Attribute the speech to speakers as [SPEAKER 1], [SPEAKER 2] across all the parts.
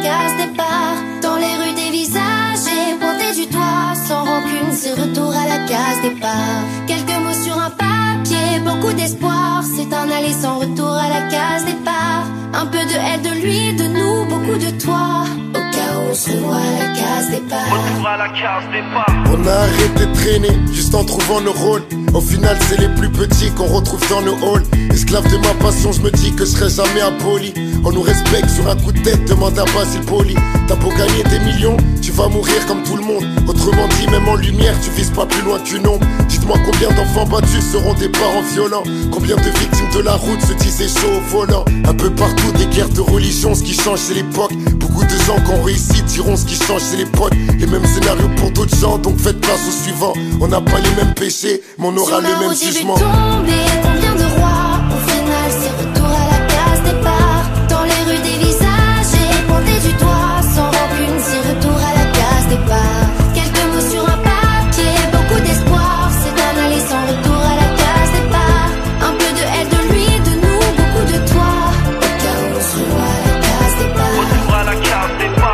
[SPEAKER 1] case départ. Dans les rues des visages et pointés du doigt, sans rancune, c'est retour à la case départ. Quelques mots sur un papier, beaucoup d'espoir, c'est un aller sans retour à la case départ. Un peu de elle, de lui, de nous, beaucoup de toi. Au cas où on se revoit à la case départ.
[SPEAKER 2] Retour à la case départ.
[SPEAKER 3] On a arrêté de traîner, juste en trouvant nos rôles. Au final c'est les plus petits qu'on retrouve dans nos halls. Esclave de ma passion, je me dis que je serai jamais impoli. On nous respecte sur un coup de tête, demande à Basile Poli. T'as beau gagner des millions, tu vas mourir comme tout le monde. Autrement dit, même en lumière, tu vises pas plus loin qu'une ombre. Dites-moi combien d'enfants battus seront des parents violents. Combien de victimes de la route se disaient chaud au volant. Un peu partout des guerres de religion, ce qui change c'est l'époque. Beaucoup de gens qui ont réussi diront ce qui change c'est l'époque. Les mêmes scénarios pour d'autres gens, donc faites place au suivant. On n'a pas les mêmes péchés, mais on aura le même jugement.
[SPEAKER 1] Tomber, combien de rois, au final c'est retour à la case départ. Dans les rues des visages et pointés du doigt, sans rancune, c'est retour à la case départ. Quelques mots sur un papier, beaucoup d'espoir, c'est un aller sans retour à la case départ. Un peu de elle, de lui, de nous, beaucoup de toi. Au cas où on se revoit à la case départ.
[SPEAKER 2] Retour à la case départ.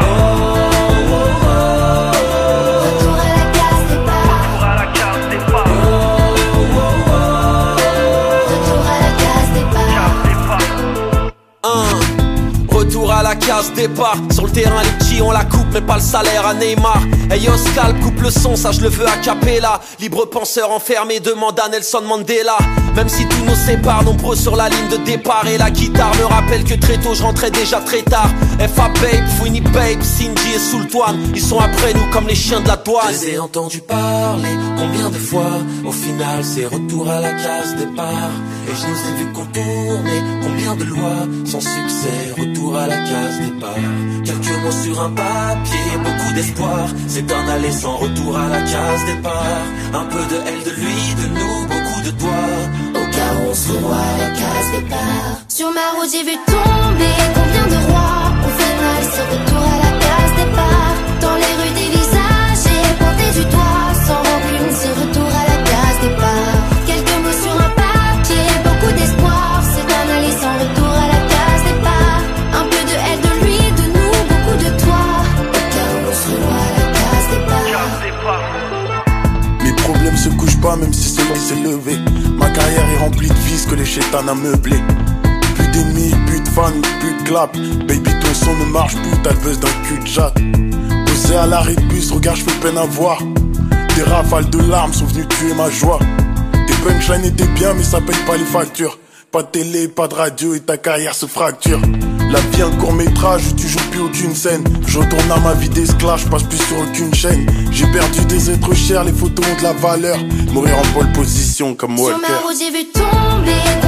[SPEAKER 1] Retour à la case départ.
[SPEAKER 2] Retour à la case départ.
[SPEAKER 1] Retour à la case départ.
[SPEAKER 4] Retour à la case départ. Sur le terrain les petits on la coupe mais pas le salaire à Neymar. Hey Oscar coupe le son, ça je le veux a cappella. Libre penseur enfermé demande à Nelson Mandela. Même si tout nous sépare, nombreux sur la ligne de départ. Et la guitare me rappelle que très tôt je rentrais déjà très tard. FA Babe, Fouini Babe, Cindy et Sultwan, ils sont après nous comme les chiens de la douane.
[SPEAKER 5] Je les ai entendus parler, combien de fois. Au final c'est retour à la case départ. Et je nous ai vus contourner, combien de lois. Sans succès, retour à la case départ. Quelques mots sur un papier, beaucoup d'espoir. C'est un aller sans retour à la case départ. Un peu de elle, de lui, de nous, beaucoup de toi.
[SPEAKER 1] Au cas où on se revoit à la case départ. Sur ma route j'ai vu tomber combien de rois. Au final c'est retour à la case départ. Dans les rues des visages et pointés du doigt, sans rancune c'est retour à la case départ. Quelques mots sur un papier, beaucoup d'espoir, c'est un aller sans retour à la case départ. Un peu de elle, de lui, de nous, beaucoup de toi. Au cas où on se revoit à la case départ.
[SPEAKER 2] Case départ.
[SPEAKER 3] Mes problèmes se couchent pas même si celui s'est levé. Ma carrière est remplie de vices que les chétans a meublé. Plus d'ennemis, plus de fans, plus de clap. Baby ton son ne marche plus, t'as le buzz d'un cul de jatte. Posé à l'arrêt de bus, regarde je fais peine à voir. Des rafales de larmes sont venues tuer ma joie. Tes punchlines étaient bien mais ça paye pas les factures. Pas de télé, pas de radio et ta carrière se fracture. La vie un court métrage où tu joues plus aucune scène. Je retourne à ma vie d'esclave, je passe plus sur aucune chaîne. J'ai perdu des êtres chers, les photos ont de la valeur. Mourir en pole position comme Walter.
[SPEAKER 1] Sur ma route j'ai vu tomber